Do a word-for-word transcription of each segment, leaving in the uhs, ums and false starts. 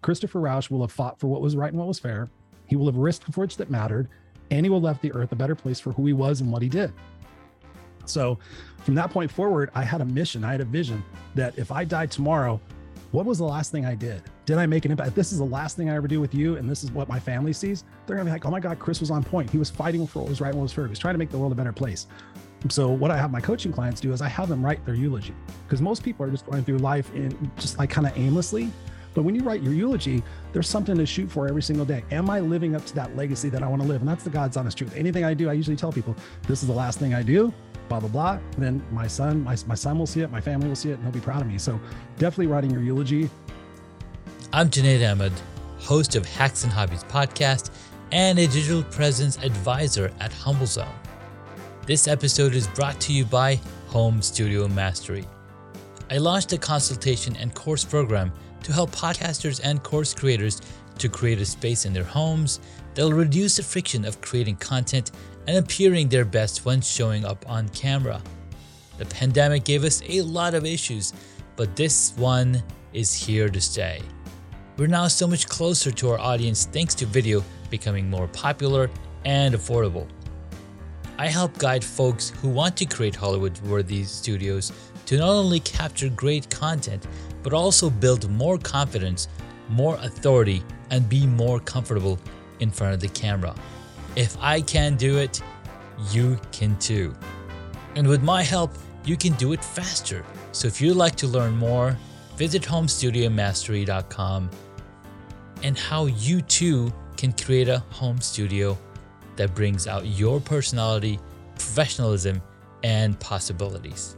Christopher Rausch will have fought for what was right and what was fair. He will have risked for which that mattered, and he will have left the earth a better place for who he was and what he did. So from that point forward, I had a mission. I had a vision that if I died tomorrow, what was the last thing I did? Did I make an impact? If this is the last thing I ever do with you, and this is what my family sees, they're gonna be like, oh my God, Chris was on point. He was fighting for what was right and what was fair. He was trying to make the world a better place. So what I have my coaching clients do is I have them write their eulogy, because most people are just going through life in just like kind of aimlessly. But when you write your eulogy, there's something to shoot for every single day. Am I living up to that legacy that I want to live? And that's the God's honest truth. Anything I do, I usually tell people, this is the last thing I do, blah, blah, blah. And then my son, my, my son will see it, my family will see it, and he'll be proud of me. So definitely writing your eulogy. I'm Junaid Ahmed, host of Hacks and Hobbies podcast and a digital presence advisor at HumbleZone. This episode is brought to you by Home Studio Mastery. I launched a consultation and course program to help podcasters and course creators to create a space in their homes that'll reduce the friction of creating content and appearing their best when showing up on camera. The pandemic gave us a lot of issues, but this one is here to stay. We're now so much closer to our audience thanks to video becoming more popular and affordable. I help guide folks who want to create Hollywood-worthy studios to not only capture great content, but also build more confidence, more authority, and be more comfortable in front of the camera. If I can do it, you can too. And with my help, you can do it faster. So if you'd like to learn more, visit home studio mastery dot com and how you too can create a home studio that brings out your personality, professionalism, and possibilities.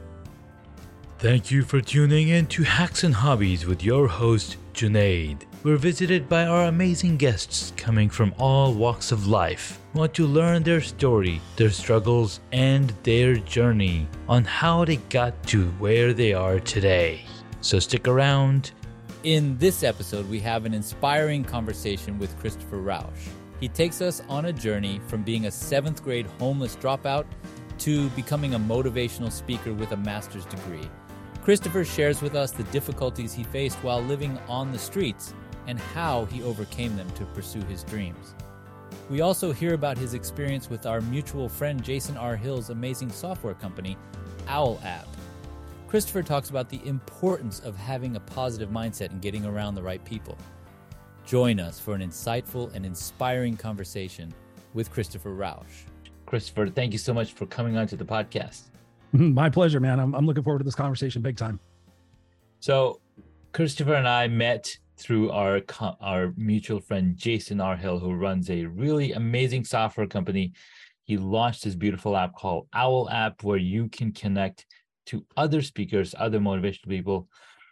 Thank you for tuning in to Hacks and Hobbies with your host, Junaid. We're visited by our amazing guests coming from all walks of life. We want to learn their story, their struggles, and their journey on how they got to where they are today. So stick around. In this episode, we have an inspiring conversation with Christopher Rausch. He takes us on a journey from being a seventh grade homeless dropout to becoming a motivational speaker with a master's degree. Christopher shares with us the difficulties he faced while living on the streets and how he overcame them to pursue his dreams. We also hear about his experience with our mutual friend Jason R. Hill's amazing software company, Owl App. Christopher talks about the importance of having a positive mindset and getting around the right people. Join us for an insightful and inspiring conversation with Christopher Rausch. Christopher, thank you so much for coming on to the podcast. My pleasure, man. I'm, I'm looking forward to this conversation big time. So Christopher and I met through our our mutual friend, Jason R. Hill, who runs a really amazing software company. He launched this beautiful app called Owl App, where you can connect to other speakers, other motivational people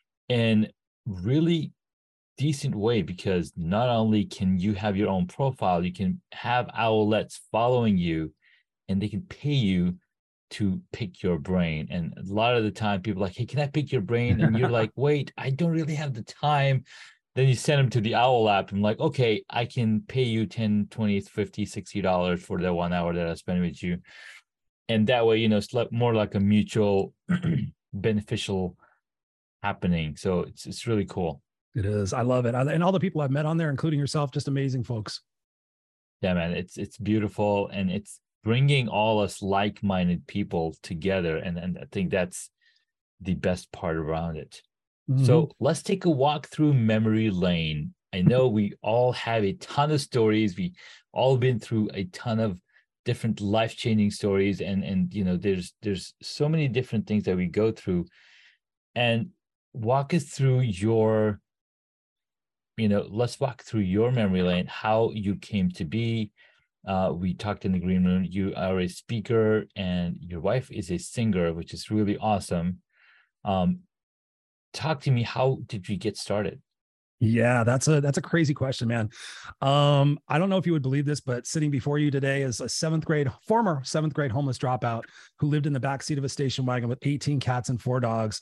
in really decent way, because not only can you have your own profile, you can have owlets following you and they can pay you to pick your brain. And a lot of the time people are like, hey, can I pick your brain? And you're like, wait, I don't really have the time. Then you send them to the Owl App and like, okay, I can pay you ten, twenty, fifty, sixty dollars for the one hour that I spend with you. And that way, you know, it's like more like a mutual beneficial happening. So it's it's really cool. It is. I love it. And all the people I've met on there, including yourself, just amazing folks. Yeah, man, it's it's beautiful, and it's bringing all us like-minded people together, and, and I think that's the best part around it. Mm-hmm. So let's take a walk through memory lane. I know we all have a ton of stories. We all been through a ton of different life-changing stories, and and you know, there's there's so many different things that we go through. And walk us through your, you know, let's walk through your memory lane, how you came to be. Uh, we talked in the green room. You are a speaker and your wife is a singer, which is really awesome. Um, talk to me. How did you get started? Yeah, that's a that's a crazy question, man. Um, I don't know if you would believe this, but sitting before you today is a seventh grade, former seventh grade homeless dropout who lived in the backseat of a station wagon with eighteen cats and four dogs.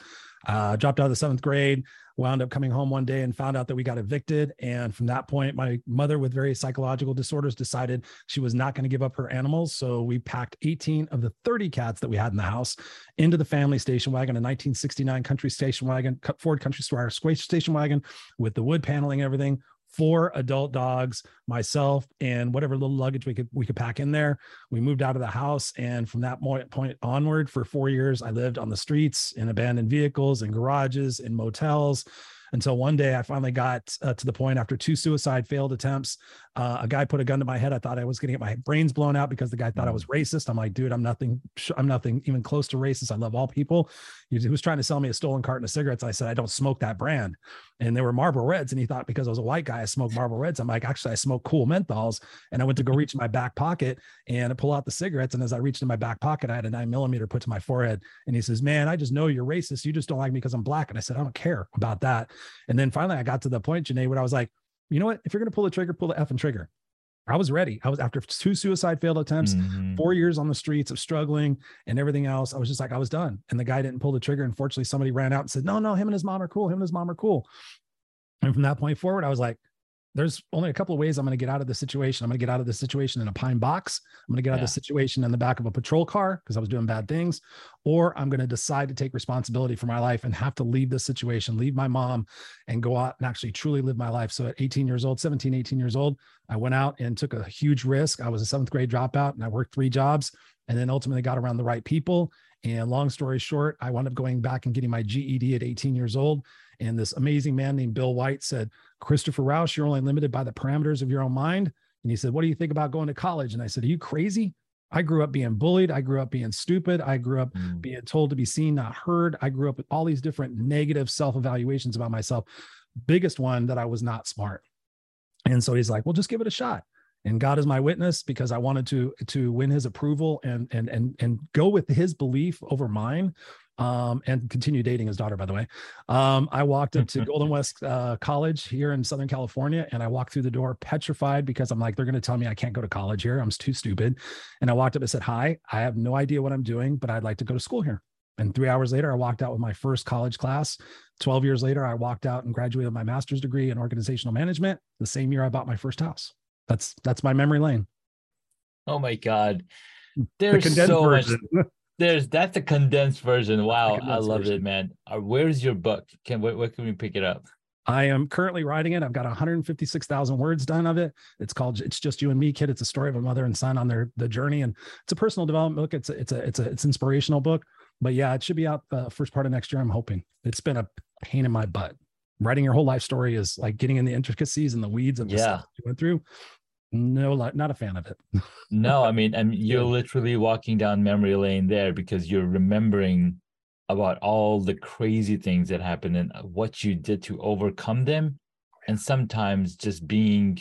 Uh, dropped out of the seventh grade, wound up coming home one day and found out that we got evicted. And from that point, my mother with various psychological disorders decided she was not going to give up her animals. So we packed eighteen of the thirty cats that we had in the house into the family station wagon, a nineteen sixty-nine country station wagon, Ford Country Squire station wagon with the wood paneling and everything. Four adult dogs, myself, and whatever little luggage we could we could pack in there. We moved out of the house, and from that point onward, for four years, I lived on the streets, in abandoned vehicles, in garages, in motels, until one day I finally got uh, to the point after two suicide failed attempts. Uh, a guy put a gun to my head. I thought I was going to get my brains blown out because the guy thought I was racist. I'm like, dude, I'm nothing. I'm nothing even close to racist. I love all people. He was trying to sell me a stolen carton of cigarettes. I said, I don't smoke that brand. And they were Marlboro Reds. And he thought because I was a white guy, I smoked Marlboro Reds. I'm like, actually, I smoke Cool Menthols. And I went to go reach in my back pocket and I pull out the cigarettes. And as I reached in my back pocket, I had a nine millimeter put to my forehead. And he says, man, I just know you're racist. You just don't like me because I'm black. And I said, I don't care about that. And then finally I got to the point, Janae, where I was like, you know what? If you're going to pull the trigger, pull the effing trigger. I was ready. I was after two suicide failed attempts, mm-hmm. four years on the streets of struggling and everything else. I was just like, I was done. And the guy didn't pull the trigger. Unfortunately, somebody ran out and said, no, no, him and his mom are cool. Him and his mom are cool. And from that point forward, I was like, there's only a couple of ways I'm going to get out of this situation. I'm going to get out of this situation in a pine box. I'm going to get out yeah. of the situation in the back of a patrol car because I was doing bad things, or I'm going to decide to take responsibility for my life and have to leave this situation, leave my mom and go out and actually truly live my life. So at eighteen years old, seventeen, eighteen years old, I went out and took a huge risk. I was a seventh grade dropout and I worked three jobs and then ultimately got around the right people. And long story short, I wound up going back and getting my G E D at eighteen years old. And this amazing man named Bill White said, Christopher Rausch, you're only limited by the parameters of your own mind. And he said, what do you think about going to college? And I said, are you crazy? I grew up being bullied. I grew up being stupid. I grew up mm. being told to be seen, not heard. I grew up with all these different negative self-evaluations about myself. Biggest one, that I was not smart. And so he's like, well, just give it a shot. And God is my witness, because I wanted to, to win his approval and, and, and, and go with his belief over mine. Um, and continue dating his daughter, by the way. Um, I walked up to Golden West uh, College here in Southern California, and I walked through the door petrified because I'm like, they're going to tell me I can't go to college here. I'm too stupid. And I walked up and said, hi, I have no idea what I'm doing, but I'd like to go to school here. And three hours later, I walked out with my first college class. twelve years later, I walked out and graduated with my master's degree in organizational management. The same year I bought my first house. That's, that's my memory lane. Oh my God. There's the so version. much. There's that's a condensed version. Wow, condensed I love version. it, man. Uh, where's your book? Can where, where can we pick it up? I am currently writing it. I've got one hundred fifty-six thousand words done of it. It's called "It's Just You and Me, Kid." It's a story of a mother and son on their the journey, and it's a personal development book. It's a, it's a it's a it's an inspirational book. But yeah, it should be out the uh, first part of next year. I'm hoping. It's been a pain in my butt. Writing your whole life story is like getting in the intricacies and the weeds of the yeah. stuff you went through. No, not a fan of it. No, I mean, and you're literally walking down memory lane there because you're remembering about all the crazy things that happened and what you did to overcome them. And sometimes just being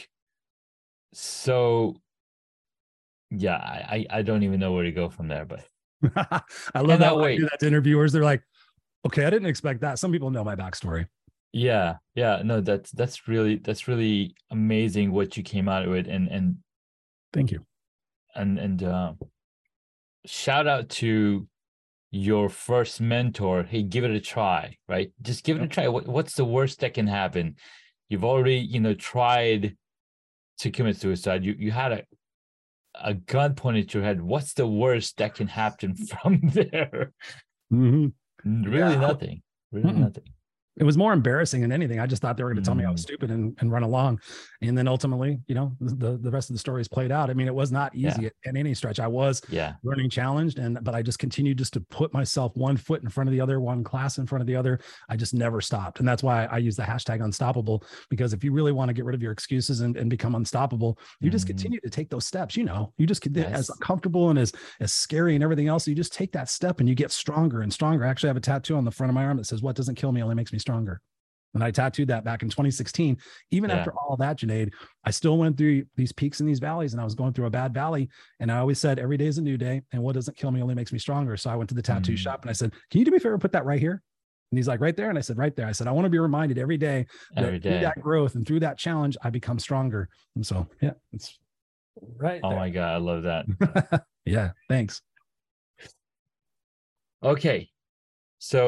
so, yeah, I, I don't even know where to go from there, but I love that way. I do that to interviewers. They're like, okay, I didn't expect that. Some people know my backstory. Yeah, yeah, no, that's that's really that's really amazing what you came out with, and and thank you, and and uh, shout out to your first mentor. Hey, give it a try, right? Just give it a try. What, what's the worst that can happen? You've already, you know, tried to commit suicide. You you had a a gun pointed at your head. What's the worst that can happen from there? Mm-hmm. Really, yeah. nothing. Really, mm-hmm. nothing. It was more embarrassing than anything. I just thought they were going to tell me I was stupid and, and run along. And then ultimately, you know, the, the rest of the story is played out. I mean, it was not easy yeah. at, at any stretch. I was yeah. learning challenged, and but I just continued just to put myself one foot in front of the other, one class in front of the other. I just never stopped. And that's why I use the hashtag unstoppable, because if you really want to get rid of your excuses and, and become unstoppable, you just mm-hmm. continue to take those steps. You know, you just yes. as uncomfortable and as, as scary and everything else, you just take that step and you get stronger and stronger. I actually have a tattoo on the front of my arm that says, what doesn't kill me only makes me stronger. And I tattooed that back in twenty sixteen. Even yeah. after all that, Junaid, I still went through these peaks and these valleys, and I was going through a bad valley. And I always said, every day is a new day, and what doesn't kill me only makes me stronger. So I went to the tattoo mm. shop and I said, can you do me a favor and put that right here? And he's like, right there. And I said, right there. I said, I want to be reminded every day that every day. through that growth and through that challenge, I become stronger. And so, yeah, it's right. Oh there. my God. I love that. Yeah. Thanks. Okay. So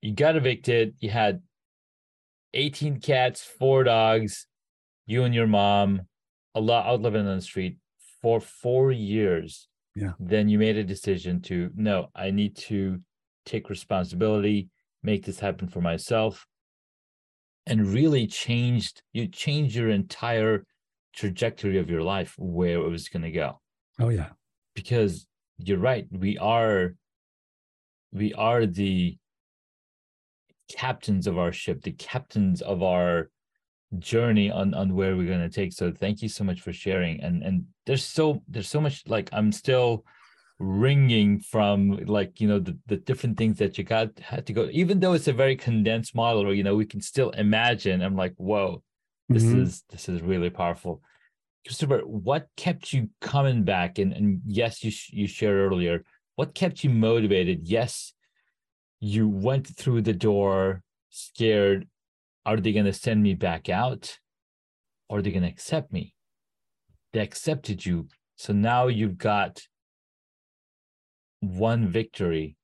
you got evicted. You had eighteen cats, four dogs, you and your mom, a lot out living on the street for four years. Yeah. Then you made a decision to, no, I need to take responsibility, make this happen for myself, and really changed, you changed your entire trajectory of your life, where it was going to go. Oh yeah. Because you're right. We are, we are the captains of our ship, the captains of our journey on, on where we're going to take. So thank you so much for sharing. And, and there's so, there's so much, like, I'm still ringing from, like, you know, the, the different things that you got had to go, even though it's a very condensed model, or, you know, we can still imagine. I'm like, whoa, this mm-hmm. is, this is really powerful. Christopher, what kept you coming back? And, and yes, you, you shared earlier, what kept you motivated? Yes, you went through the door scared. Are they going to send me back out? Or are they going to accept me? They accepted you. So now you've got one victory.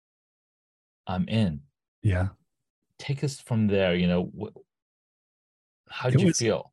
I'm in. Yeah. Take us from there. You know, how did you was, feel?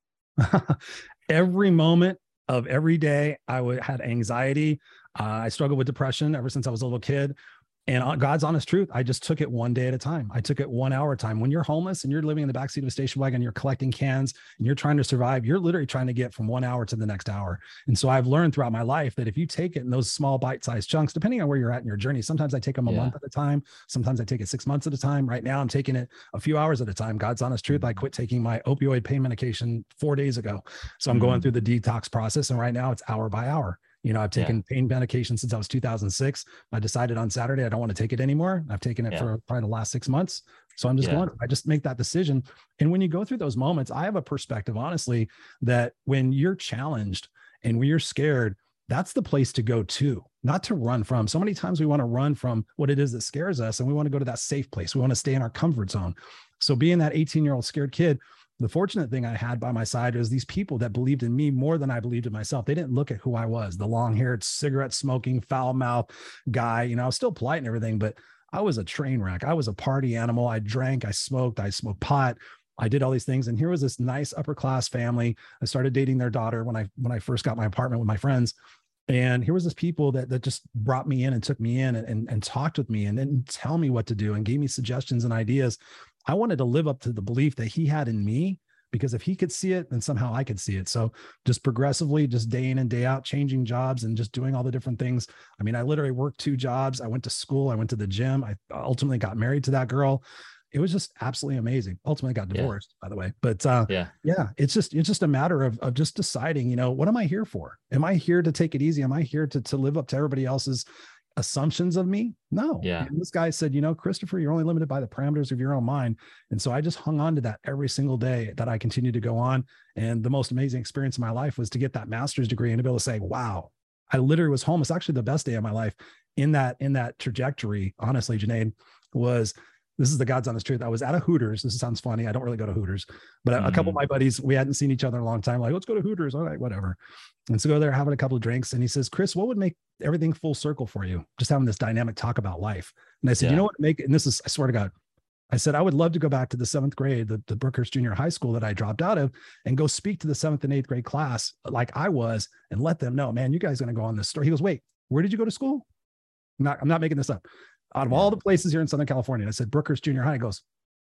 Every moment of every day, I would, had anxiety. Uh, I struggled with depression ever since I was a little kid. And God's honest truth, I just took it one day at a time. I took it one hour at a time. When you're homeless and you're living in the backseat of a station wagon, you're collecting cans and you're trying to survive, you're literally trying to get from one hour to the next hour. And so I've learned throughout my life that if you take it in those small bite-sized chunks, depending on where you're at in your journey, sometimes I take them a yeah. month at a time. Sometimes I take it six months at a time. Right now, I'm taking it a few hours at a time. God's honest truth, I quit taking my opioid pain medication four days ago. So I'm mm-hmm. going through the detox process. And right now it's hour by hour. You know, I've taken yeah. pain medication since I was two thousand six. I decided on Saturday, I don't want to take it anymore. I've taken it yeah. for probably the last six months. So I'm just yeah. going, I just make that decision. And when you go through those moments, I have a perspective, honestly, that when you're challenged and when you're scared, that's the place to go to, not to run from. So many times we want to run from what it is that scares us. And we want to go to that safe place. We want to stay in our comfort zone. So being that eighteen year old scared kid, the fortunate thing I had by my side was these people that believed in me more than I believed in myself. They didn't look at who I was, the long-haired, cigarette smoking, foul mouth guy. You know, I was still polite and everything, but I was a train wreck. I was a party animal. I drank, I smoked, I smoked pot. I did all these things. And here was this nice upper class family. I started dating their daughter when I, when I first got my apartment with my friends. And here was this people that, that just brought me in and took me in and, and, and talked with me and didn't tell me what to do and gave me suggestions and ideas. I wanted to live up to the belief that he had in me, because if he could see it, then somehow I could see it. So just progressively, just day in and day out, changing jobs and just doing all the different things. I mean, I literally worked two jobs. I went to school. I went to the gym. I ultimately got married to that girl. It was just absolutely amazing. Ultimately got divorced, yeah. by the way. But uh, yeah, yeah, it's just, it's just a matter of, of just deciding, you know, what am I here for? Am I here to take it easy? Am I here to, to live up to everybody else's assumptions of me? No. Yeah. And this guy said, you know, Christopher, you're only limited by the parameters of your own mind. And so I just hung on to that every single day that I continued to go on. And the most amazing experience of my life was to get that master's degree and to be able to say, wow, I literally was homeless. Actually, the best day of my life in that, in that trajectory, honestly, Junaid, was, this is the God's honest truth. I was at a Hooters. This sounds funny. I don't really go to Hooters, but mm-hmm. a couple of my buddies, we hadn't seen each other in a long time. Like, let's go to Hooters. All right, whatever. And so go there, having a couple of drinks. And he says, Chris, what would make everything full circle for you? Just having this dynamic talk about life. And I said, yeah. you know what, make it, and this is, I swear to God, I said, I would love to go back to the seventh grade, the, the Brookhurst Junior High School that I dropped out of, and go speak to the seventh and eighth grade class like I was and let them know, man, you guys are going to go on this story. He goes, wait, where did you go to school? I'm not, I'm not making this up. Out of all the places here in Southern California, I said, Brookhurst Junior High. He goes,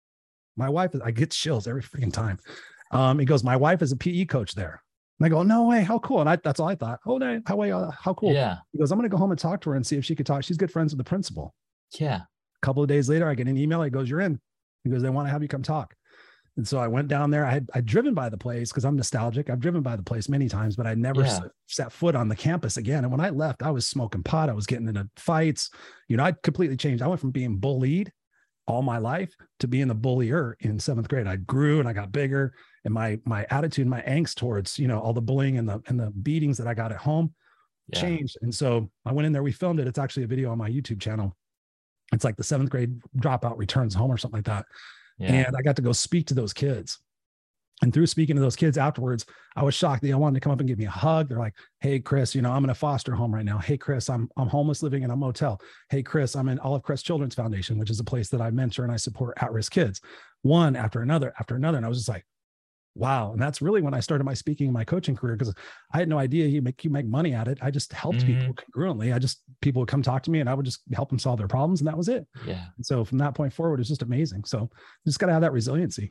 my wife is, I get chills every freaking time. Um, he goes, my wife is a P E coach there. And I go, no way, how cool. And I, that's all I thought. Oh, no, how, uh, how cool. Yeah. He goes, I'm going to go home and talk to her and see if she could talk. She's good friends with the principal. Yeah. A couple of days later, I get an email. He goes, you're in. He goes, they want to have you come talk. And so I went down there. I had I'd driven by the place because I'm nostalgic. I've driven by the place many times, but I never yeah. set, set foot on the campus again. And when I left, I was smoking pot. I was getting into fights. You know, I completely changed. I went from being bullied all my life to being the bullier in seventh grade. I grew and I got bigger, and my my attitude, my angst towards, you know, all the bullying and the and the beatings that I got at home yeah. changed. And so I went in there. We filmed it. It's actually a video on my YouTube channel. It's like the seventh grade dropout returns home or something like that. Yeah. And I got to go speak to those kids. And through speaking to those kids afterwards, I was shocked. They all wanted to come up and give me a hug. They're like, hey, Chris, you know, I'm in a foster home right now. Hey, Chris, I'm I'm homeless living in a motel. Hey, Chris, I'm in Olive Crest Children's Foundation, which is a place that I mentor and I support at-risk kids. One after another, after another. And I was just like, wow. And that's really when I started my speaking and my coaching career, because I had no idea you make you make money at it. I just helped Mm-hmm. people congruently. I just, people would come talk to me and I would just help them solve their problems. And that was it. Yeah. And so from that point forward, it's just amazing. So you just got to have that resiliency.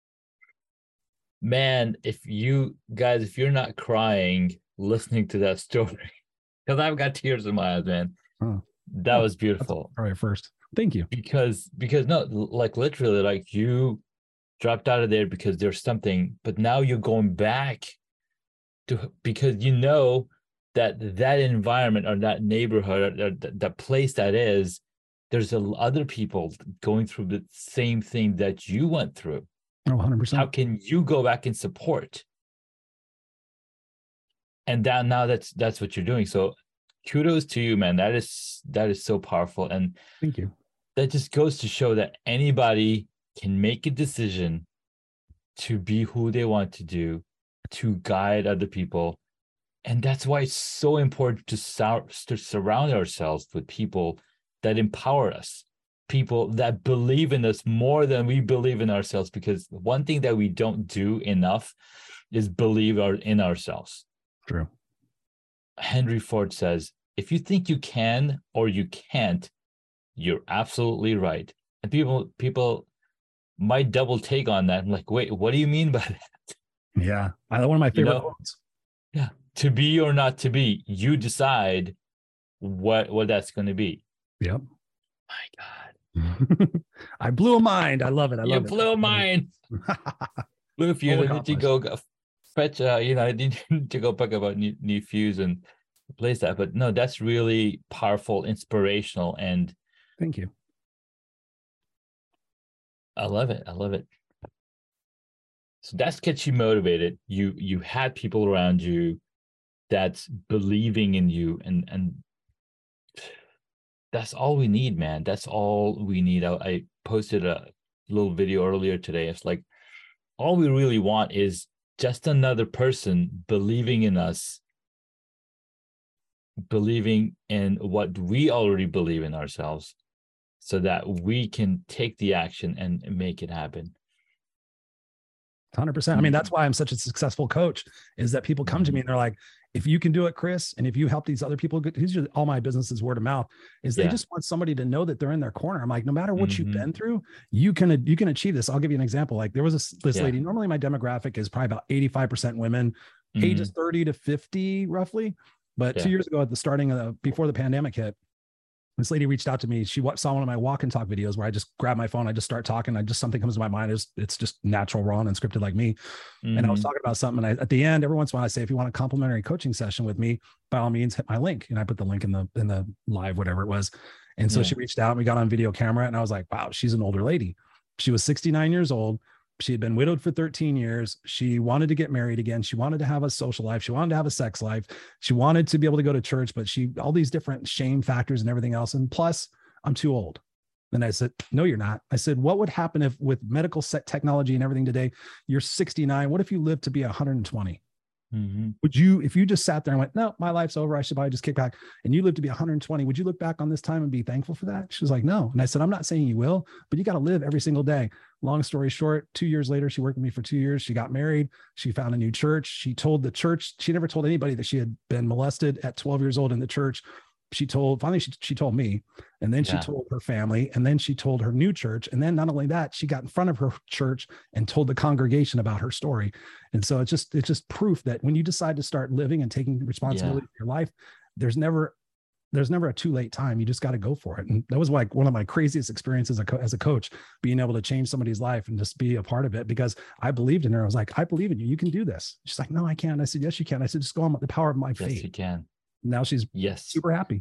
Man, if you guys, if you're not crying listening to that story, because I've got tears in my eyes, man. Oh. That was beautiful. All right, first. Thank you. Because, because no, like literally, like you dropped out of there because there's something, but now you're going back to, because you know that that environment or that neighborhood or that, that place that is, there's a, other people going through the same thing that you went through. Oh, one hundred percent. How can you go back and support? And that, now that's that's what you're doing. So kudos to you, man. That is that is so powerful. And thank you. That just goes to show that anybody can make a decision to be who they want to do, to guide other people. And that's why it's so important to, sur- to surround ourselves with people that empower us, people that believe in us more than we believe in ourselves. Because one thing that we don't do enough is believe our, in ourselves. True. Henry Ford says, if you think you can or you can't, you're absolutely right. And people people might double take on that. I'm like, wait, what do you mean by that? Yeah. I one of my favorite You know, quotes. Yeah. To be or not to be, you decide what what that's going to be. Yep. My God. I blew a mind. I love it. I love you it. blew a mind. Blew a fuse. I need to go go fetch, uh, you know, I need to go pick up a new, new fuse and replace that. But no, that's really powerful, inspirational, and thank you. I love it. I love it. So that's gets you motivated. You you had people around you that's believing in you, and and that's all we need, man. That's all we need. I, I posted a little video earlier today. It's like all we really want is just another person believing in us, believing in what we already believe in ourselves, so that we can take the action and make it happen. one hundred percent. I mean, that's why I'm such a successful coach, is that people come to me and they're like, if you can do it, Chris, and if you help these other people, these are all my businesses word of mouth, is they yeah. just want somebody to know that they're in their corner. I'm like, no matter what mm-hmm. you've been through, you can, you can achieve this. I'll give you an example. Like there was this, this yeah. lady, normally my demographic is probably about eighty-five percent women, mm-hmm. ages thirty to fifty roughly. But yeah. two years ago at the starting of the, before the pandemic hit, this lady reached out to me. She saw one of my walk and talk videos where I just grab my phone. I just start talking. I just, something comes to my mind. It's, it's just natural, raw, and unscripted like me. Mm-hmm. And I was talking about something. And I, at the end, every once in a while I say, if you want a complimentary coaching session with me, by all means, hit my link. And I put the link in the, in the live, whatever it was. And so yeah. she reached out and we got on video camera, and I was like, wow, she's an older lady. She was sixty-nine years old. She had been widowed for thirteen years. She wanted to get married again. She wanted to have a social life. She wanted to have a sex life. She wanted to be able to go to church, but she, all these different shame factors and everything else. And plus, I'm too old. And I said, no, you're not. I said, what would happen if with medical set technology and everything today, you're sixty-nine. What if you live to be one hundred twenty? Mm-hmm. Would you, if you just sat there and went, no, my life's over, I should probably just kick back, and you live to be one hundred twenty, would you look back on this time and be thankful for that? She was like, no. And I said, I'm not saying you will, but you got to live every single day. Long story short, two years later, she worked with me for two years. She got married. She found a new church. She told the church, she never told anybody that she had been molested at twelve years old in the church. She told, finally, she, she told me, and then yeah. she told her family, and then she told her new church. And then not only that, she got in front of her church and told the congregation about her story. And so it's just, it's just proof that when you decide to start living and taking responsibility yeah. for your life, there's never, there's never a too late time. You just got to go for it. And that was like one of my craziest experiences as a coach, being able to change somebody's life and just be a part of it, because I believed in her. I was like, I believe in you. You can do this. She's like, no, I can't. I said, yes, you can. I said, just go on with the power of my faith. Yes, you can. Now she's yes. super happy.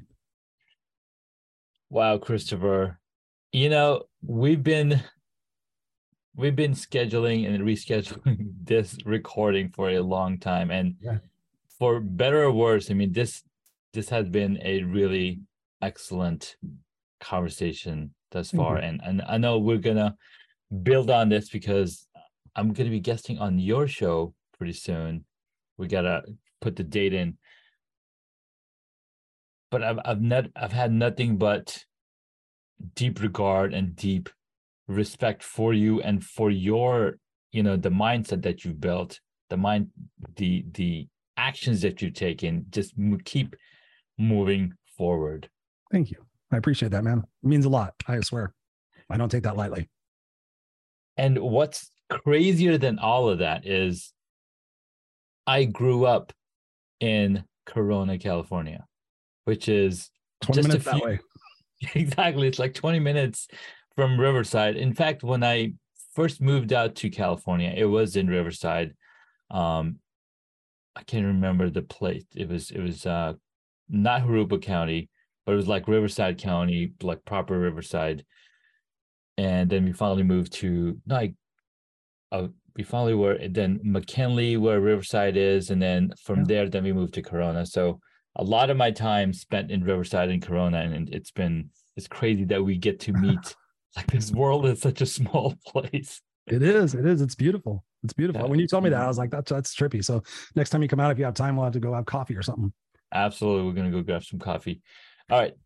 Wow, Christopher. You know, we've been we've been scheduling and rescheduling this recording for a long time. And yeah. for better or worse, I mean, this this has been a really excellent conversation thus far. Mm-hmm. And and I know we're gonna build on this, because I'm going to be guesting on your show pretty soon. We got to put the date in. But I've I've not I've had nothing but deep regard and deep respect for you and for your, you know, the mindset that you've built, the mind, the the actions that you've taken. Just keep moving forward. Thank you. I appreciate that, man. It means a lot. I swear. I don't take that lightly. And what's crazier than all of that is I grew up in Corona, California, which is twenty just minutes a few, that way. Exactly. It's like twenty minutes from Riverside. In fact, when I first moved out to California, it was in Riverside. Um, I can't remember the place. It was, it was uh, not Jurupa County, but it was like Riverside County, like proper Riverside. And then we finally moved to like, uh, we finally were then McKinley, where Riverside is, and then from yeah. there, then we moved to Corona. So a lot of my time spent in Riverside and Corona, and it's been it's crazy that we get to meet. Like, this world is such a small place. It is. It is. It's beautiful. It's beautiful. Yeah. When you told me that, I was like, that's that's trippy. So next time you come out, if you have time, we'll have to go have coffee or something. Absolutely, we're gonna go grab some coffee. All right.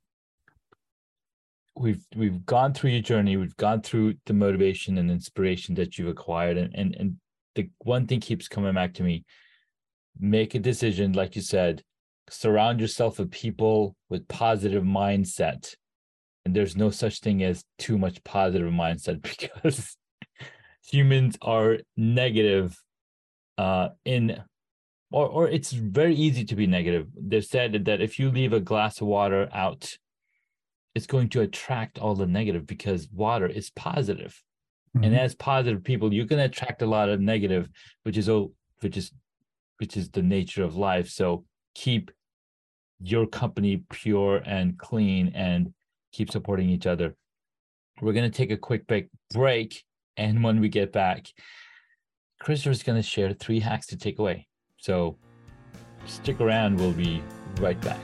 We've we've gone through your journey. We've gone through the motivation and inspiration that you've acquired, and and and the one thing keeps coming back to me: make a decision, like you said. Surround yourself with people with positive mindset, and there's no such thing as too much positive mindset, because humans are negative. Uh, in or or it's very easy to be negative. They've said that if you leave a glass of water out, it's going to attract all the negative, because water is positive. Mm-hmm. And as positive people, you can attract a lot of negative, which is which is which is the nature of life. So keep your company pure and clean, and keep supporting each other. We're going to take a quick break, break, and when we get back, Christopher's going to share three hacks to take away. So stick around. We'll be right back.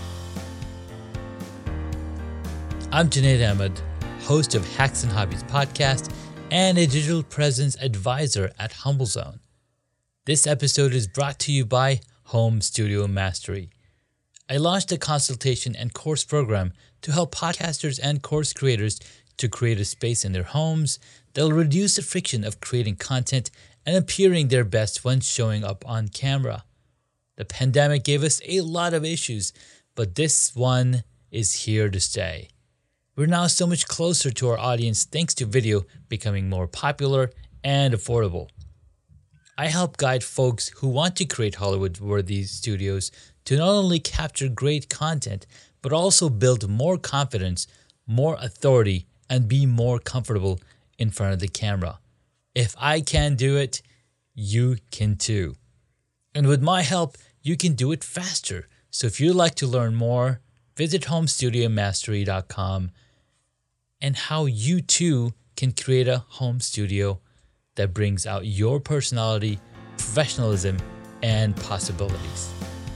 I'm Junaid Ahmed, host of Hacks and Hobbies podcast and a digital presence advisor at HumbleZone. This episode is brought to you by Home Studio Mastery. I launched a consultation and course program to help podcasters and course creators to create a space in their homes that will reduce the friction of creating content and appearing their best when showing up on camera. The pandemic gave us a lot of issues, but this one is here to stay. We're now so much closer to our audience thanks to video becoming more popular and affordable. I help guide folks who want to create Hollywood-worthy studios to not only capture great content, but also build more confidence, more authority, and be more comfortable in front of the camera. If I can do it, you can too. And with my help, you can do it faster. So if you'd like to learn more, visit home studio mastery dot com and how you too can create a home studio that brings out your personality, professionalism, and possibilities.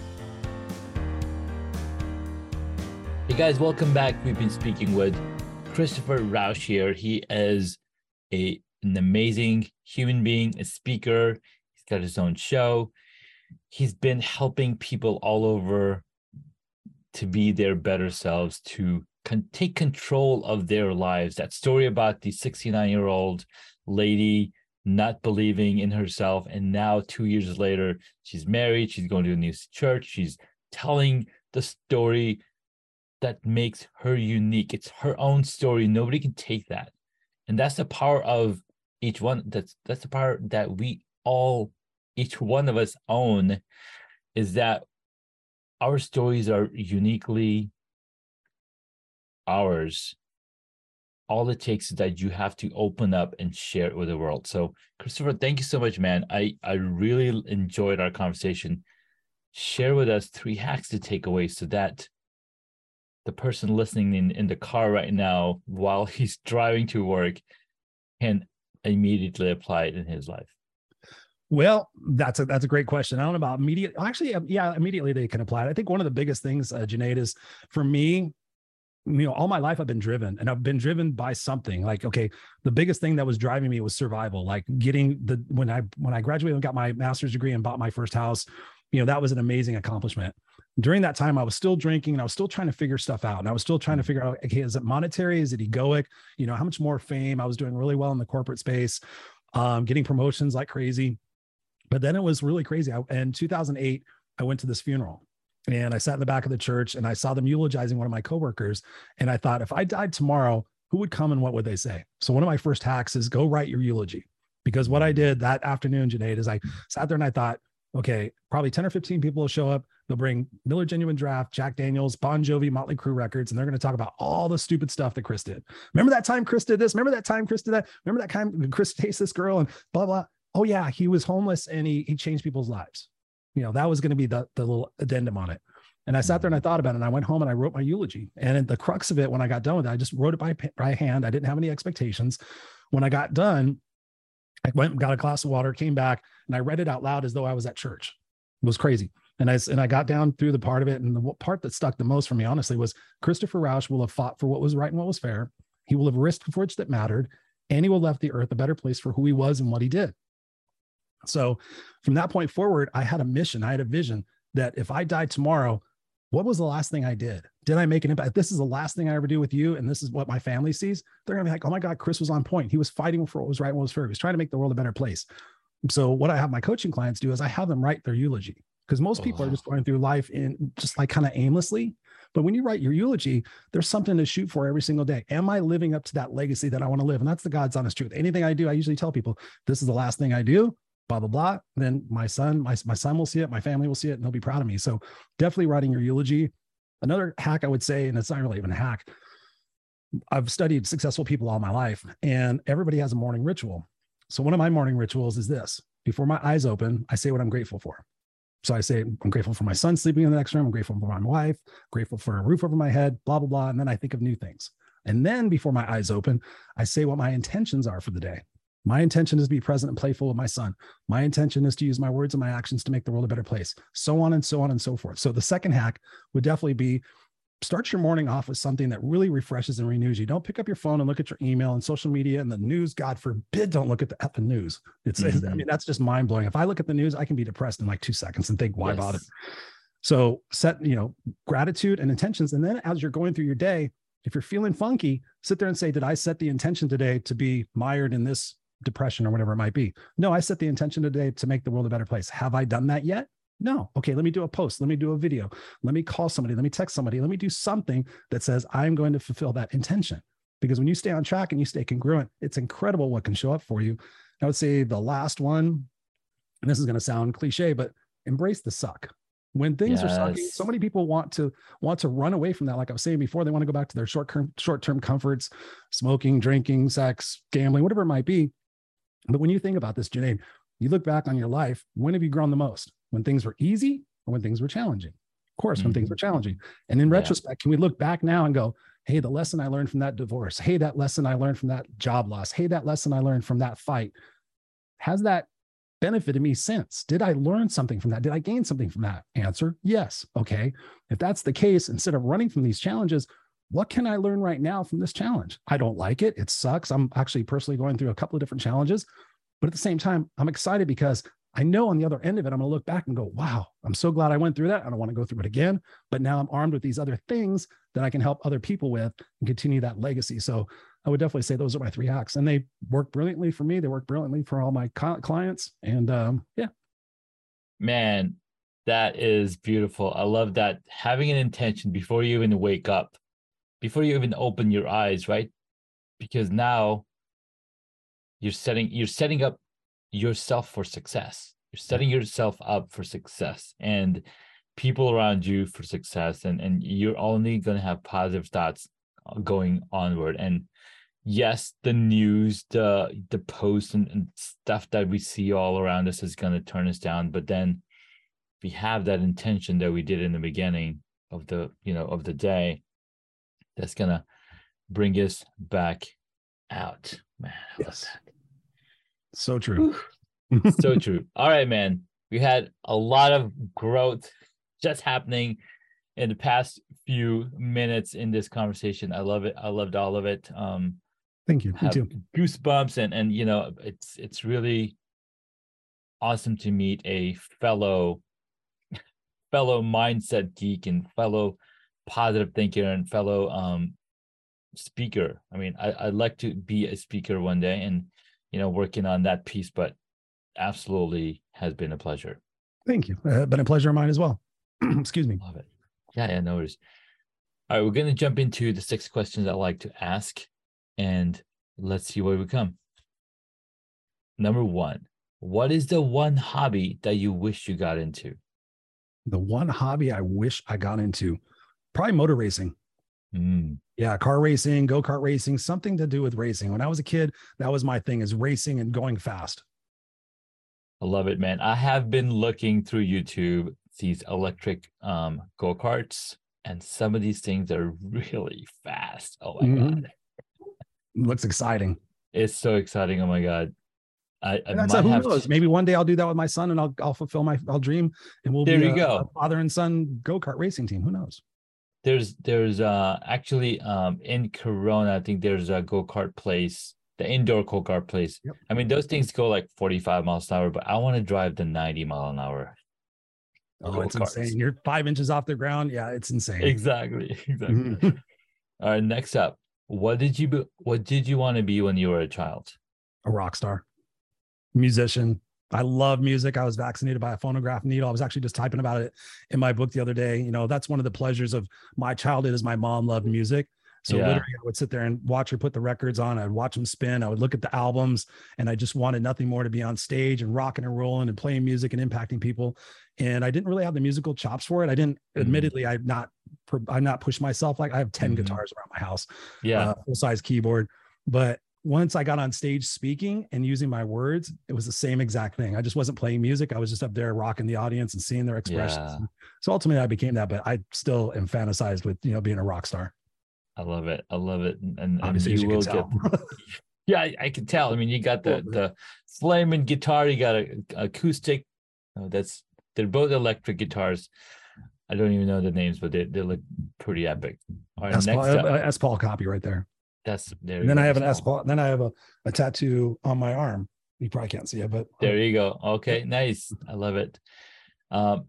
Hey guys, welcome back. We've been speaking with Christopher Rausch here. He is a, an amazing human being, a speaker. He's got his own show. He's been helping people all over to be their better selves, to con- take control of their lives. That story about the sixty-nine-year-old lady not believing in herself, and now two years later, she's married, she's going to a new church, she's telling the story that makes her unique. It's her own story. Nobody can take that. And that's the power of each one. That's that's the power that we all, each one of us own, is that our stories are uniquely ours. All it takes is that you have to open up and share it with the world. So, Christopher, thank you so much, man. I, I really enjoyed our conversation. Share with us three hacks to take away so that the person listening in, in the car right now while he's driving to work can immediately apply it in his life. Well, that's a that's a great question. I don't know about immediate. Actually, yeah, immediately they can apply it. I think one of the biggest things, uh, Junaid, is for me, you know, all my life I've been driven, and I've been driven by something. Like, okay, the biggest thing that was driving me was survival. Like getting the, when I, when I graduated and got my master's degree and bought my first house, you know, that was an amazing accomplishment. During that time, I was still drinking and I was still trying to figure stuff out. And I was still trying to figure out, okay, is it monetary? Is it egoic? You know, how much more fame? I was doing really well in the corporate space, um, getting promotions like crazy. But then it was really crazy. I, in two thousand eight, I went to this funeral and I sat in the back of the church and I saw them eulogizing one of my coworkers. And I thought, if I died tomorrow, who would come and what would they say? So one of my first hacks is go write your eulogy. Because what I did that afternoon, Junaid, is I sat there and I thought, okay, probably ten or fifteen people will show up. They'll bring Miller Genuine Draft, Jack Daniels, Bon Jovi, Motley Crue records, and they're going to talk about all the stupid stuff that Chris did. Remember that time Chris did this? Remember that time Chris did that? Remember that time Chris tastes this girl and blah, blah. Oh yeah, he was homeless and he he changed people's lives. You know, that was going to be the, the little addendum on it. And I sat there and I thought about it, and I went home and I wrote my eulogy. And at the crux of it, when I got done with it, I just wrote it by, by hand. I didn't have any expectations. When I got done, I went and got a glass of water, came back, and I read it out loud as though I was at church. It was crazy. And I, and I got down through the part of it. And the part that stuck the most for me, honestly, was Christopher Rausch will have fought for what was right and what was fair. He will have risked for which that mattered. And he will have left the earth a better place for who he was and what he did. So from that point forward, I had a mission. I had a vision that if I died tomorrow, what was the last thing I did? Did I make an impact? If this is the last thing I ever do with you, and this is what my family sees, they're going to be like, oh my God, Chris was on point. He was fighting for what was right and what was fair. He was trying to make the world a better place. So what I have my coaching clients do is I have them write their eulogy, because most Oh, people wow. are just going through life in just like kind of aimlessly. But when you write your eulogy, there's something to shoot for every single day. Am I living up to that legacy that I want to live? And that's the God's honest truth. Anything I do, I usually tell people, this is the last thing I do, blah, blah, blah. And then my son, my, my son will see it. My family will see it and they'll be proud of me. So definitely writing your eulogy. Another hack I would say, and it's not really even a hack, I've studied successful people all my life, and everybody has a morning ritual. So one of my morning rituals is this: before my eyes open, I say what I'm grateful for. So I say, I'm grateful for my son sleeping in the next room. I'm grateful for my wife, grateful for a roof over my head, blah, blah, blah. And then I think of new things. And then before my eyes open, I say what my intentions are for the day. My intention is to be present and playful with my son. My intention is to use my words and my actions to make the world a better place, so on and so on and so forth. So the second hack would definitely be start your morning off with something that really refreshes and renews you. Don't pick up your phone and look at your email and social media and the news. God forbid, don't look at the effing news. It's, mm-hmm. I mean, that's just mind blowing. If I look at the news, I can be depressed in like two seconds and think, why Yes. bother? So set, you know, gratitude and intentions. And then as you're going through your day, if you're feeling funky, sit there and say, did I set the intention today to be mired in this depression or whatever it might be? No, I set the intention today to make the world a better place. Have I done that yet? No. Okay, let me do a post. Let me do a video. Let me call somebody. Let me text somebody. Let me do something that says I'm going to fulfill that intention. Because when you stay on track and you stay congruent, it's incredible what can show up for you. I would say the last one, and this is going to sound cliche, but embrace the suck. When things Yes. are sucking, so many people want to want to run away from that. Like I was saying before, they want to go back to their short-term short-term comforts, smoking, drinking, sex, gambling, whatever it might be. But when you think about this, Junaid, you look back on your life, when have you grown the most? When things were easy or when things were challenging? Of course, when Mm-hmm. things were challenging. And in Yeah. retrospect, can we look back now and go, hey, the lesson I learned from that divorce, hey, that lesson I learned from that job loss, hey, that lesson I learned from that fight, has that benefited me since? Did I learn something from that? Did I gain something from that? Answer, yes. Okay. If that's the case, instead of running from these challenges, what can I learn right now from this challenge? I don't like it. It sucks. I'm actually personally going through a couple of different challenges, but at the same time, I'm excited because I know on the other end of it, I'm going to look back and go, wow, I'm so glad I went through that. I don't want to go through it again, but now I'm armed with these other things that I can help other people with and continue that legacy. So I would definitely say those are my three hacks, and they work brilliantly for me. They work brilliantly for all my clients. And um, yeah. Man, that is beautiful. I love that. Having an intention before you even wake up, before you even open your eyes, right? Because now you're setting, you're setting up yourself for success. You're setting yourself up for success and people around you for success. And, and you're only going to have positive thoughts going onward. And yes, the news, the the posts and, and stuff that we see all around us is going to turn us down. But then we have that intention that we did in the beginning of the, you know, of the day, that's going to bring us back out. Man, I love Yes. that. So true. So true. All right, man. We had a lot of growth just happening in the past few minutes in this conversation. I love it. I loved all of it. Um, Thank you. Me have too. goosebumps, and and you know, it's it's really awesome to meet a fellow fellow mindset geek and fellow positive thinker and fellow um speaker. I mean, I, I'd like to be a speaker one day, and you know, working on that piece, but absolutely has been a pleasure. Thank you. Uh, been a pleasure of mine as well. Excuse me. Love it. Yeah, yeah, no worries. All right, we're going to jump into the six questions I like to ask, and let's see where we come. Number one, what is the one hobby that you wish you got into? The one hobby I wish I got into, probably motor racing. Mm. Yeah, car racing, go-kart racing, something to do with racing. When I was a kid, that was my thing, is racing and going fast. I love it, man. I have been looking through YouTube, these electric um, go-karts, and some of these things are really fast. Oh my Mhm. God. Looks exciting. It's so exciting. Oh my God. I, I And that's might a, who have knows? to- Maybe one day I'll do that with my son, and I'll I'll fulfill my I'll dream, and we'll There be you a, go. a father and son go-kart racing team. Who knows? There's there's uh actually um in Corona, I think there's a go-kart place, the indoor go-kart place. Yep. I mean, those things go like forty-five miles an hour, but I want to drive the ninety mile an hour. Oh, it's Go-karts. insane. You're five inches off the ground. Yeah, it's insane. Exactly. Exactly. Mhm. All right, next up. What did you be, what did you want to be when you were a child? A rock star, musician. I love music. I was vaccinated by a phonograph needle. I was actually just typing about it in my book the other day. You know, that's one of the pleasures of my childhood, is my mom loved music. So Yeah. literally I would sit there and watch her put the records on. I'd watch them spin. I would look at the albums, and I just wanted nothing more to be on stage and rocking and rolling and playing music and impacting people. And I didn't really have the musical chops for it. I didn't, Mhm. admittedly, I've not, I'm not pushed myself. Like I have ten Mhm. guitars around my house, Yeah. uh, full size keyboard. But once I got on stage speaking and using my words, it was the same exact thing. I just wasn't playing music. I was just up there rocking the audience and seeing their expressions. Yeah. And so ultimately I became that, but I still am fantasized with, you know, being a rock star. I love it. I love it. And, and Obviously, you as you will can tell. get yeah, I, I can tell. I mean, you got the Well, the flaming guitar, you got a, a acoustic. Oh, that's they're both electric guitars. I don't even know the names, but they, they look pretty epic. All right, S. next Paul, up. uh, S. Paul copy right there. That's there. And you then go, I have an S. S. Paul. Then I have a, a tattoo on my arm. You probably can't see it, but There you go. Okay, nice. I love it. Um,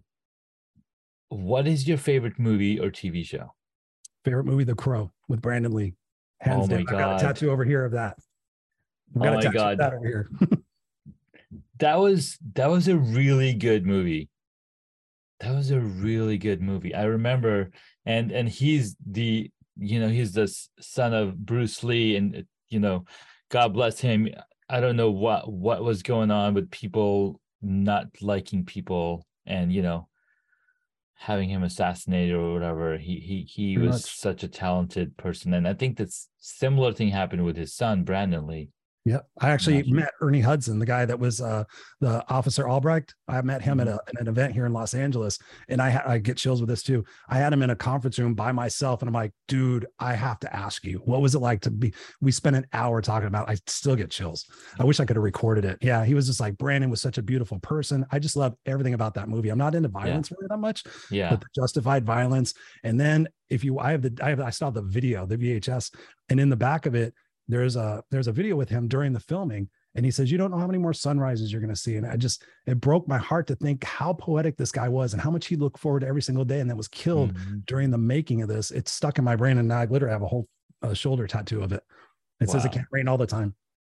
what is your favorite movie or T V show? favorite movie, The Crow, with Brandon Lee. Hands Oh my down. I got God. a tattoo over here of that. I've got Oh a my tattoo God. of that over here. That was that was a really good movie. That was a really good movie. I remember, and and he's the you know he's the s- son of Bruce Lee, and uh, you know, God bless him. I don't know what what was going on with people not liking people, and you know, having him assassinated or whatever. He he he Pretty was much. such a talented person, and I think that's similar thing happened with his son Brandon Lee. Yeah, I actually Not sure. met Ernie Hudson, the guy that was uh, the Officer Albrecht. I met him Mhm. at, a, at an event here in Los Angeles, and I, ha- I get chills with this too. I had him in a conference room by myself, and I'm like, dude, I have to ask you, what was it like to be? We spent an hour talking about. I still get chills. I wish I could have recorded it. Yeah, he was just like, Brandon was such a beautiful person. I just love everything about that movie. I'm not into violence really that much, Yeah, but the justified violence. And then if you, I have the, I have, I saw the video, the V H S, and in the back of it, there's a there's a video with him during the filming, and he says, you don't know how many more sunrises you're going to see. And I just, it broke my heart to think how poetic this guy was and how much he looked forward to every single day, and that was killed Mhm. during the making of this. It's stuck in my brain, and now I literally have a whole uh, shoulder tattoo of it. It says it Wow. can't rain all the time.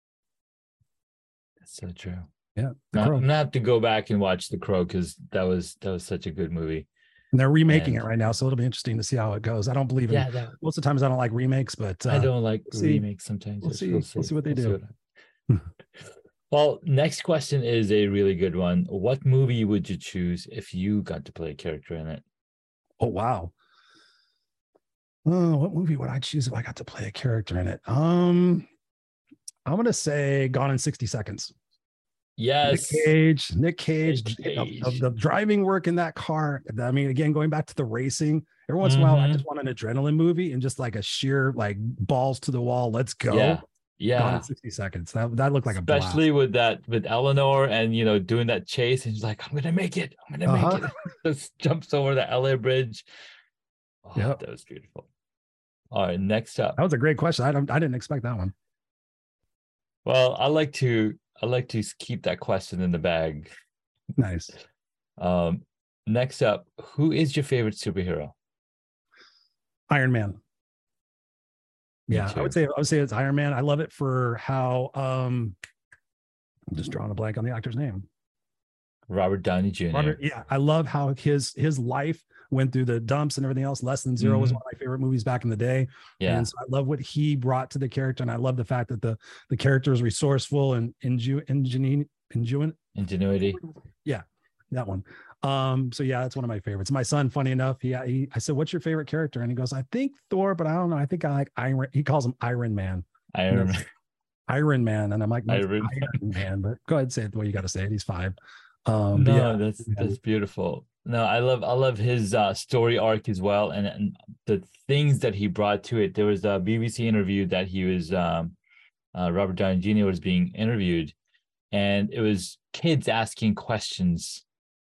That's so true. Yeah, The Now, Crow. I'm gonna have to go back and watch The Crow because that was that was such a good movie. And they're remaking and- it right now, so it'll be interesting to see how it goes. I don't believe in Yeah, that, most of the times I don't like remakes, but uh, I don't like we'll see. remakes sometimes. We'll Just- see. We'll see what they do. what- Well, next question is a really good one. What movie would you choose if you got to play a character in it? Oh wow. Oh, what movie would I choose if I got to play a character in it? Um, I'm gonna say Gone in sixty Seconds. Yes. Nick Cage, Nick Cage, Nick the- Cage. The, the driving work in that car. I mean, again, going back to the racing, every once in a while, I Mhm. just want an adrenaline movie and just like a sheer like balls to the wall. Let's go. Yeah. Gone Yeah. in sixty seconds. That that looked like a blast. Especially with that with Eleanor and you know doing that chase and she's like, I'm gonna make it. I'm gonna Uh-huh. make it. Just jumps over the L A bridge. Oh, Yep. That was beautiful. All right, next up. That was a great question. I don't. I didn't expect that one. Well, I like to I like to keep that question in the bag. Nice. Um, next up, who is your favorite superhero? Iron Man. Me Yeah, too. I would say I would say it's Iron Man. I love it for how um I'm just drawing a blank on the actor's name. Robert Downey Junior Robert, yeah, I love how his his life went through the dumps and everything else. Less Than Zero was Mhm. one of my favorite movies back in the day. Yeah. And so I love what he brought to the character, and I love the fact that the the character is resourceful and inju ingenu ingenuine. Ingenuity. Yeah, that one. Um, so yeah, that's one of my favorites. My son, funny enough, he, he I said, "What's your favorite character?" And he goes, "I think Thor, but I don't know. I think I like Iron." He calls him Iron Man. Iron And Man. Iron Man, and I'm like, no, it's Iron Iron Man. But go ahead and say it the way you got to say it. He's five. Um, but No, yeah, that's yeah. that's beautiful. No, I love I love his uh, story arc as well, and, and the things that he brought to it. There was a B B C interview that he was um, uh, Robert Downey Junior was being interviewed, and it was kids asking questions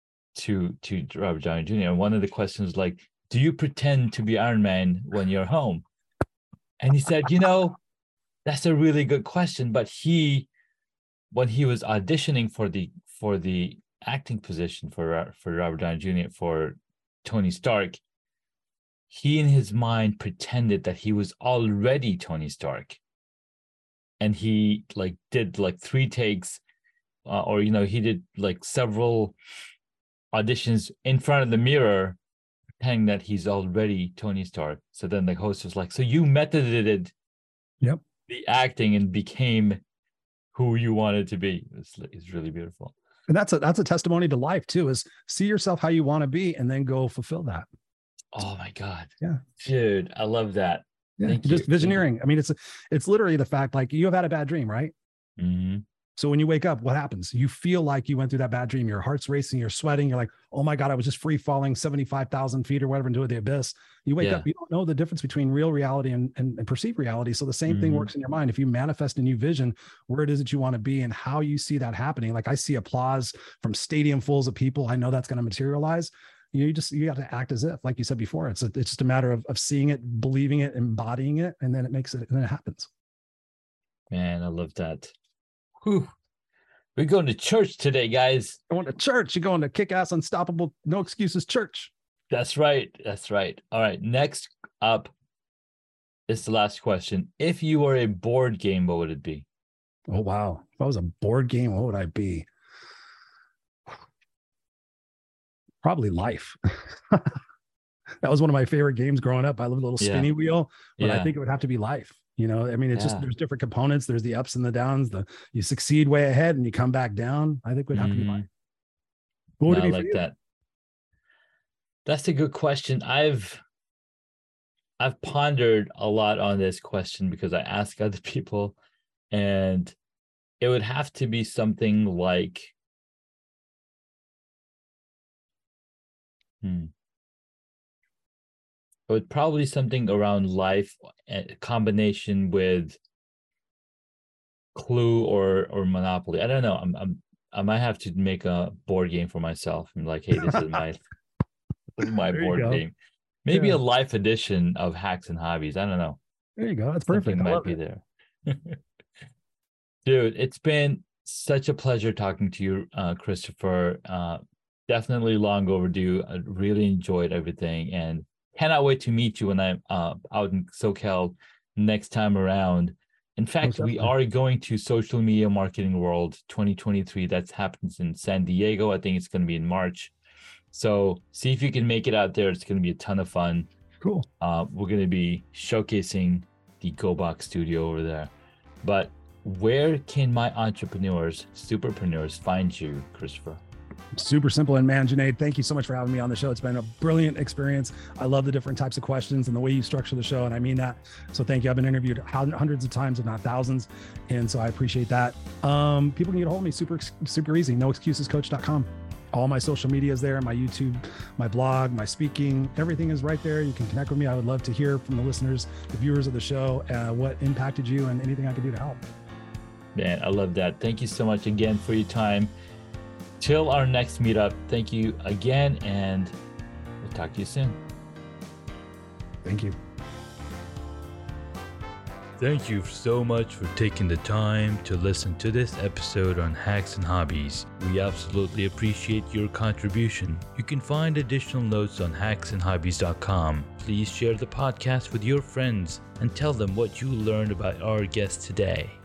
to to Robert Downey Junior And one of the questions was like, "Do you pretend to be Iron Man when you're home?" And he said, "You know, that's a really good question." But he, when he was auditioning for the for the acting position for for Robert Downey Junior for Tony Stark, he in his mind pretended that he was already Tony Stark, and he like did like three takes, uh, or you know he did like several auditions in front of the mirror, pretending that he's already Tony Stark. So then the host was like, "So you methoded Yep. the acting and became who you wanted to be." It's, it's really beautiful. And that's a that's a testimony to life too, is see yourself how you want to be and then go fulfill that. Oh my God. Yeah. Dude, I love that. Yeah. Thank Just you. visioneering. I mean, it's it's literally the fact, like, you have had a bad dream, right? Mm-hmm. So when you wake up, what happens? You feel like you went through that bad dream. Your heart's racing, you're sweating. You're like, oh my God, I was just free falling seventy-five thousand feet or whatever into the abyss. You wake Yeah. up, you don't know the difference between real reality and, and, and perceived reality. So the same thing Mhm. works in your mind. If you manifest a new vision, where it is that you want to be and how you see that happening. Like, I see applause from stadium fulls of people. I know that's going to materialize. You, know, you just, you have to act as if, like you said before, it's a, it's just a matter of, of seeing it, believing it, embodying it. And then it makes it, and then it happens. Man, I love that. Whew. We're going to church today, guys. Going to church, you're going to kick ass, unstoppable, no excuses church. That's right. That's right. All right. Next up is the last question. If you were a board game, what would it be? Oh, wow. If I was a board game, what would I be? Probably Life. That was one of my favorite games growing up. I love the little Yeah. spinny wheel, but Yeah. I think it would have to be Life. You know, I mean, it's just, Yeah. there's different components. There's the ups and the downs. The you succeed way ahead and you come back down. I think it would have to be Mhm. Life. What would No, it I be for like you? that. That's a good question. I've I've pondered a lot on this question because I ask other people, and it would have to be something like hmm. It would probably something around Life, a combination with Clue or or Monopoly. I don't know. I'm I'm I might have to make a board game for myself. I'm like, hey, this is my this is my There you board go. game. Maybe Yeah. a Life edition of Hacks and Hobbies. I don't know. There you go. That's Something perfect. I might love be it. there. Dude, it's been such a pleasure talking to you, uh, Christopher. Uh, definitely long overdue. I really enjoyed everything and cannot wait to meet you when I'm uh, out in SoCal next time around. In fact, we definitely. are going to Social Media Marketing World twenty twenty-three. That happens in San Diego. I think it's going to be in March. So see if you can make it out there. It's going to be a ton of fun. Cool. Uh, we're going to be showcasing the GoBox studio over there. But where can my entrepreneurs, superpreneurs find you, Christopher? Super simple. And man, Junaid, thank you so much for having me on the show. It's been a brilliant experience. I love the different types of questions and the way you structure the show. And I mean that. So thank you. I've been interviewed hundreds of times, if not thousands. And so I appreciate that. Um, people can get a hold of me super, super easy. no excuses coach dot com. All my social media is there, my YouTube, my blog, my speaking, everything is right there. You can connect with me. I would love to hear from the listeners, the viewers of the show, uh, what impacted you and anything I could do to help. Man, I love that. Thank you so much again for your time. Till our next meetup, thank you again, and we'll talk to you soon. Thank you. Thank you so much for taking the time to listen to this episode on Hacks and Hobbies. We absolutely appreciate your contribution. You can find additional notes on hacks and hobbies dot com. Please share the podcast with your friends and tell them what you learned about our guest today.